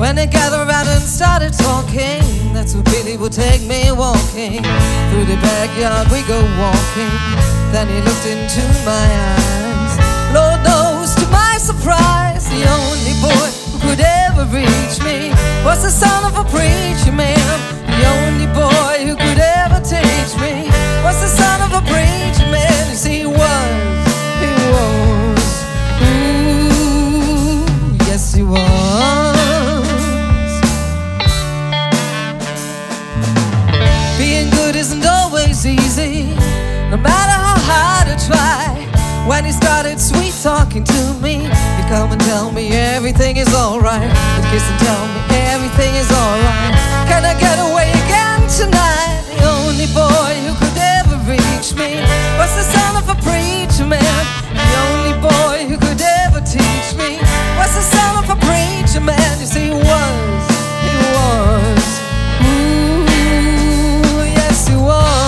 When they gathered around and started talking, that's who Billy would take me walking. Through the backyard we go walking. Then he looked into my eyes. Lord knows, to my surprise, the only boy who could ever reach me was the son of a preacher man. The only boy who could ever teach me was the son of a preacher man. Yes, he was, ooh, yes he was. Being good isn't always easy, no matter how hard I try. When he started sweet talking to me, he'd come and tell me everything is alright. He'd kiss and tell me everything is alright. Can I get away again tonight? The only boy who could ever reach me was the son of a preacher man. The only boy who could ever teach me was the son of a preacher man. Yes, he was, ooh, yes he was.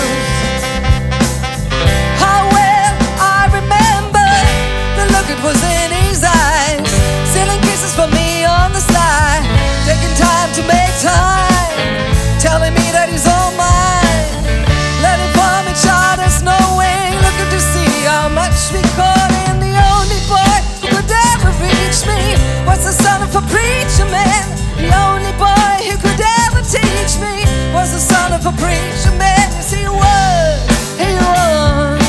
It was in his eyes, stealing kisses from me on the sly, taking time to make time, telling me that he's all mine, letting from each other's knowing, looking to see how much we caught in. The only boy who could ever reach me was the son of a preacher man. The only boy who could ever teach me was the son of a preacher man. Yes, he was, he was.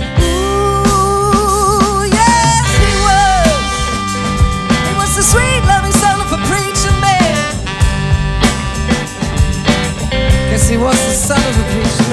The sweet, loving son of a preacher man. Guess he was the son of a preacher man.